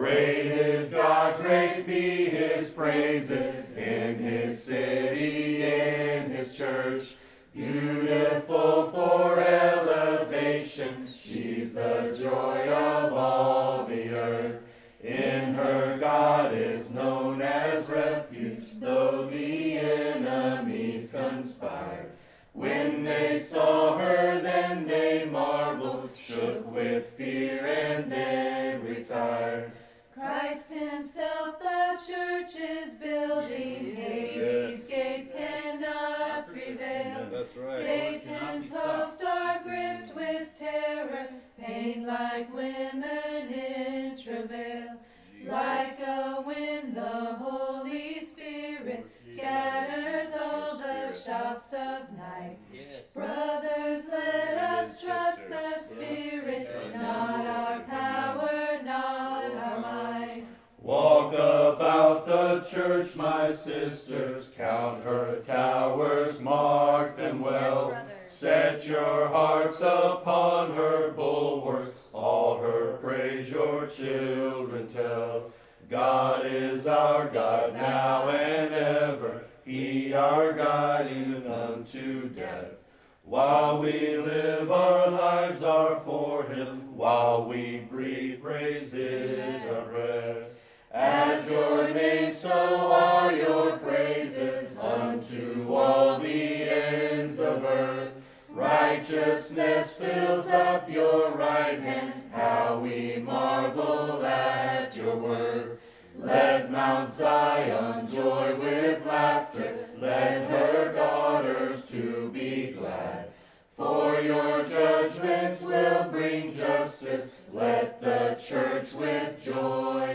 Great is God, great be his praises in his city, in his church. Beautiful for elevation, she's the joy of all the earth. In her God is known as refuge, though the enemies conspired. When they saw her, then they marveled, shook with fear, and then retired. Christ himself the church is building, Hades' gates cannot prevail. That's right. Satan's hosts are gripped with terror, pain like women in travail. Like a wind, the Holy Spirit scatters all the shops of night. Brothers, let us trust the Spirit, not our power, not our might. Walk about the church, my sisters, count her towers, mark them well. Set your hearts upon her bulwarks, all her praise your children tell. God is our God now and ever, he our guiding unto death. While we live, our lives are for him, while we breathe, praise is our breath. As your name, so are your praises unto all the ends of earth. Righteousness fills up your right hand, how we marvel at your worth. Let Mount Zion joy with laughter, let her daughters to be glad. For your judgments will bring justice, let the church with joy